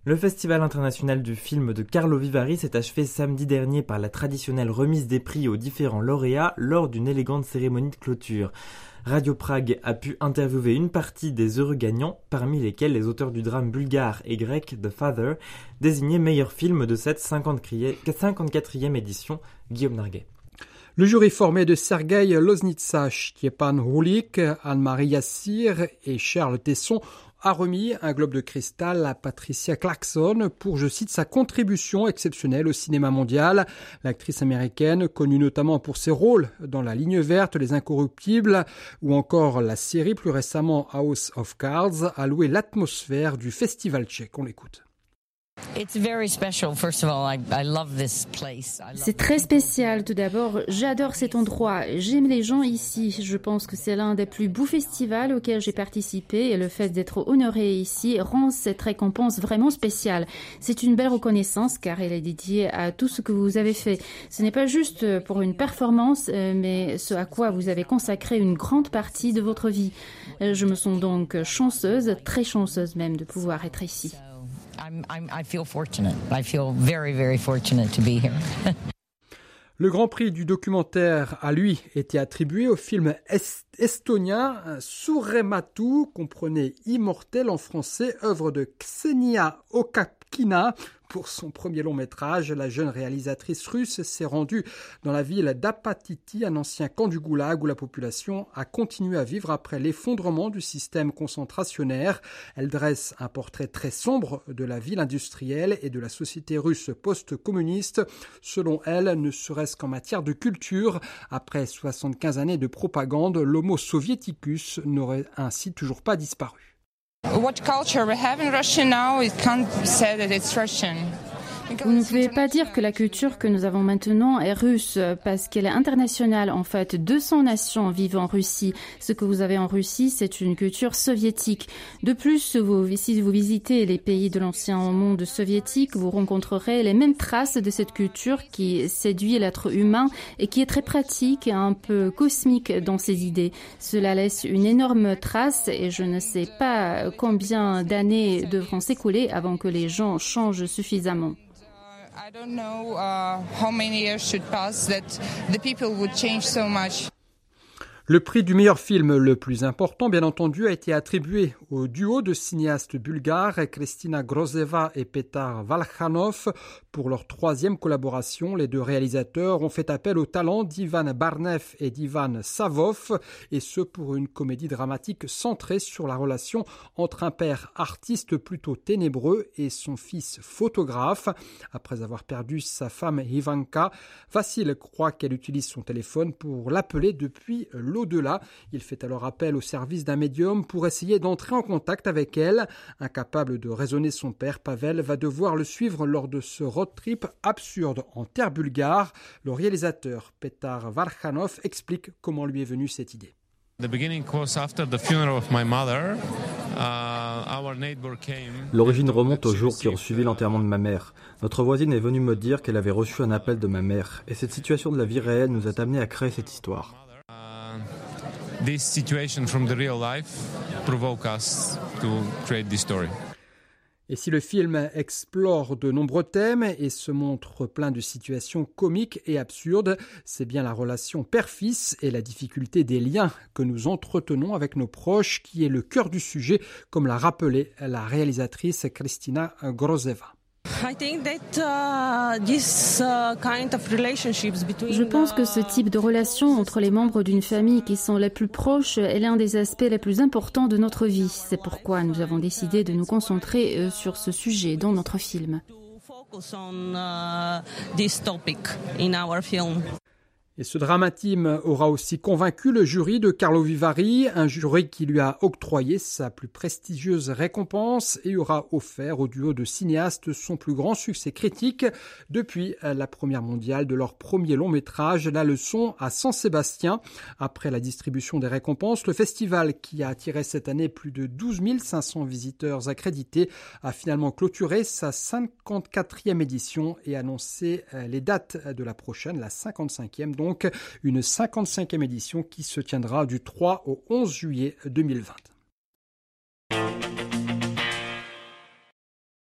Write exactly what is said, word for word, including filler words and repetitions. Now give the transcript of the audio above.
Le Festival international du film de Carlo Vivari s'est achevé samedi dernier par la traditionnelle remise des prix aux différents lauréats lors d'une élégante cérémonie de clôture. Radio Prague a pu interviewer une partie des heureux gagnants, parmi lesquels les auteurs du drame bulgare et grec The Father, désignés meilleur film de cette cinquante-quatrième édition. Guillaume Narguet. Le jury formé de Sergueï Loznitsa, Stjepan Hrulik, Anne-Marie Yassir et Charles Tesson a remis un globe de cristal à Patricia Clarkson pour, je cite, sa contribution exceptionnelle au cinéma mondial. L'actrice américaine, connue notamment pour ses rôles dans La Ligne verte, Les Incorruptibles ou encore la série plus récemment House of Cards, a loué l'atmosphère du festival tchèque. On l'écoute. C'est très spécial. Tout d'abord, j'adore cet endroit. J'aime les gens ici. Je pense que c'est l'un des plus beaux festivals auxquels j'ai participé et le fait d'être honoré ici rend cette récompense vraiment spéciale. C'est une belle reconnaissance car elle est dédiée à tout ce que vous avez fait. Ce n'est pas juste pour une performance, mais ce à quoi vous avez consacré une grande partie de votre vie. Je me sens donc chanceuse, très chanceuse même de pouvoir être ici. I'm, I'm, I feel fortunate. I feel very, very fortunate to be here. Le Grand Prix du documentaire a, lui, été attribué au film est- estonien Surematu, comprenez Immortel en français, œuvre de Ksenia Okapkina. Pour son premier long métrage, la jeune réalisatrice russe s'est rendue dans la ville d'Apatiti, un ancien camp du goulag où la population a continué à vivre après l'effondrement du système concentrationnaire. Elle dresse un portrait très sombre de la ville industrielle et de la société russe post-communiste. Selon elle, ne serait-ce qu'en matière de culture, après soixante-quinze années de propagande, l'homo soviéticus n'aurait ainsi toujours pas disparu. What culture we have in Russia now, it can't be said that it's Russian. Vous ne pouvez pas dire que la culture que nous avons maintenant est russe parce qu'elle est internationale. En fait, deux cents nations vivent en Russie. Ce que vous avez en Russie, c'est une culture soviétique. De plus, vous, si vous visitez les pays de l'ancien monde soviétique, vous rencontrerez les mêmes traces de cette culture qui séduit l'être humain et qui est très pratique et un peu cosmique dans ses idées. Cela laisse une énorme trace et je ne sais pas combien d'années devront s'écouler avant que les gens changent suffisamment. I don't know uh, how many years should pass that the people would change so much. Le prix du meilleur film le plus important, bien entendu, a été attribué au duo de cinéastes bulgares Kristina Grozeva et Petar Valkhanov. Pour leur troisième collaboration, les deux réalisateurs ont fait appel au talent d'Ivan Barnev et d'Ivan Savov, et ce pour une comédie dramatique centrée sur la relation entre un père artiste plutôt ténébreux et son fils photographe. Après avoir perdu sa femme Ivanka, Vassil croit qu'elle utilise son téléphone pour l'appeler depuis l'au-delà. Il fait alors appel au service d'un médium pour essayer d'entrer en contact avec elle. Incapable de raisonner son père, Pavel va devoir le suivre lors de ce road trip absurde en terre bulgare. Le réalisateur Petar Valkhanov explique comment lui est venue cette idée. L'origine remonte aux jours qui ont suivi l'enterrement de ma mère. Notre voisine est venue me dire qu'elle avait reçu un appel de ma mère. Et cette situation de la vie réelle nous a amenés à créer cette histoire. This situation from the real life provoke us to create this story. Et si le film explore de nombreux thèmes et se montre plein de situations comiques et absurdes, c'est bien la relation père-fils et la difficulté des liens que nous entretenons avec nos proches qui est le cœur du sujet, comme l'a rappelé la réalisatrice Kristina Grozeva. Je pense que ce type de relation entre les membres d'une famille qui sont les plus proches est l'un des aspects les plus importants de notre vie. C'est pourquoi nous avons décidé de nous concentrer sur ce sujet dans notre film. Et ce dramatime aura aussi convaincu le jury de Carlo Vivari, un jury qui lui a octroyé sa plus prestigieuse récompense et aura offert au duo de cinéastes son plus grand succès critique depuis la première mondiale de leur premier long métrage, La Leçon à San Sébastien. Après la distribution des récompenses, le festival, qui a attiré cette année plus de douze mille cinq cents visiteurs accrédités, a finalement clôturé sa cinquante-quatrième édition et annoncé les dates de la prochaine, la cinquante-cinquième. Donc une cinquante-cinquième édition qui se tiendra du trois au onze juillet deux mille vingt.